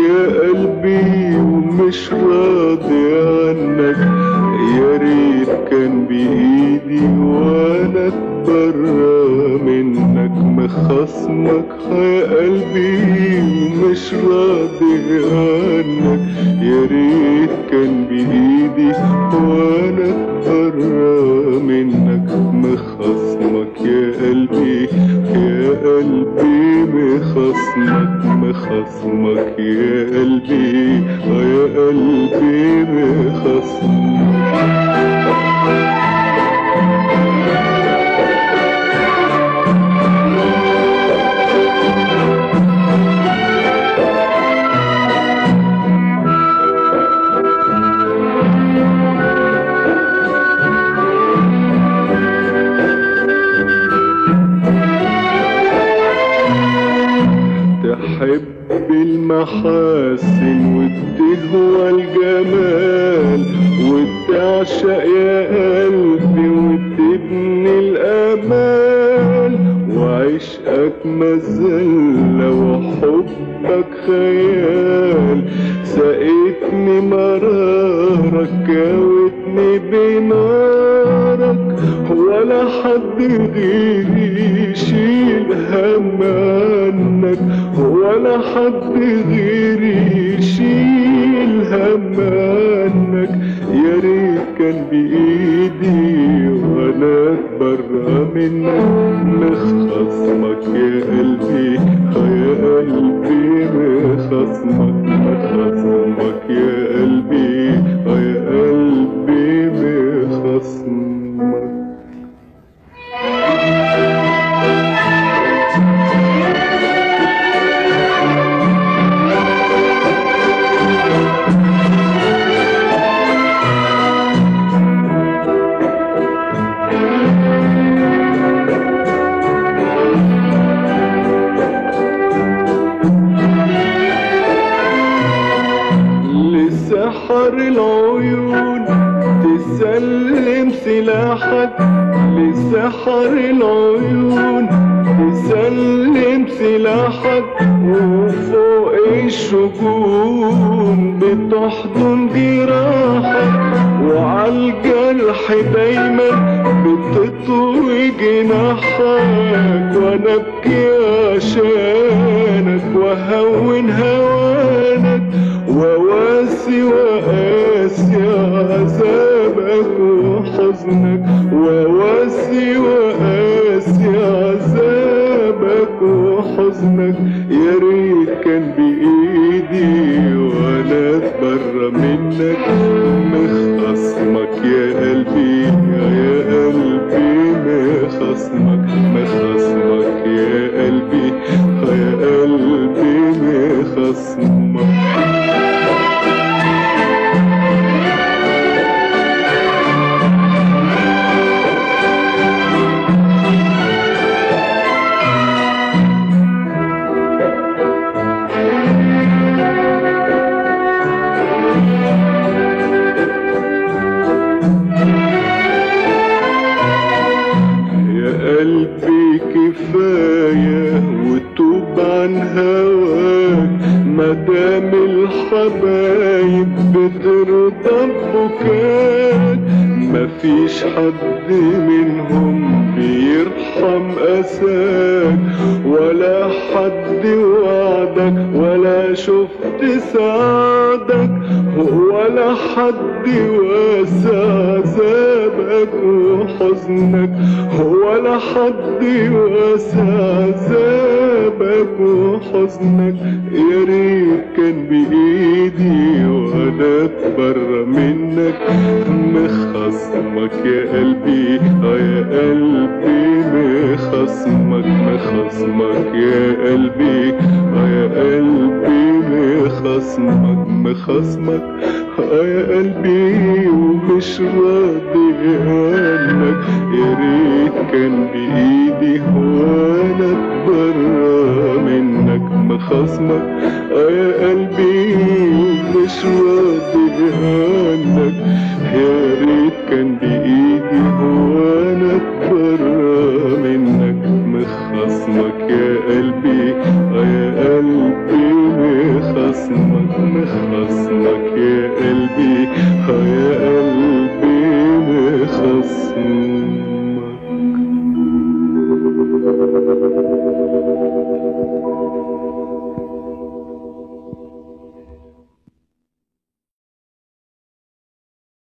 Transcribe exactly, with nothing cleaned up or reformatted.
يا قلبي ومش راضي عنك، يا ريت كان بإيدي وانا اتبرى منك. مخصمك يا قلبي ومش راضي عنك، يا ريت كان بإيدي وانا اتبرى منك. مخصمك يا قلبي يا قلبي مخصمك، مخصمك يا قلبي يا قلبي مخصمك. تحب المحاسن وتهوى الجمال وتعشق يا قلبي وتبني الامال، وعشقك مذلة وحبك خيال. سقيتني مرارك كاوتني بنارك، ولا حد غيري يشيل هم عنك، ولا حد غيري يشيل هم عنك. يا ريت كان بإيدي وانا اتبرى منك. مخصمك يا قلبي يا قلبي مخصمك، مخصمك يا قلبي يا قلبي مخصمك. لسحر العيون تسلم سلاحك، لسحر العيون تسلم سلاحك. وفوق الشجون بتحضن جراحك، وعالجرح دايما بتطوي جناحك. وانا ابكي عشانك واهون هوانك، وواسي وقاسي عذابك وحزنك، وواسي وقاسي عذابك وحزنك. يا ريت كان بإيدي وانا اتبرى منك. مخصمك يا قلبي يا قلبي مخصمك، مخصمك يا قلبي يا قلبي مخصمك. قلبي كفاية وتوب عن هواك، مدام الحبايب بترضى ببكاك. مفيش حد منهم بيرحم أساك، ولا حد وعدك ولا شفت سعدك، ولا حد واسع عذابك وحزنك، ولا حد واسع عذابك وحزنك. يا ريت كان بإيدي وانا اتبرى منك. مخصمك يا قلبي يا قلبي مخصمك، مخصمك يا قلبي يا قلبي مخصمك، مخصمك يا قلبي ومش راضي عنك. يا ريت كان بإيدي وانا اتبرى منك. مخصمك يا قلبي ومش راضي عنك،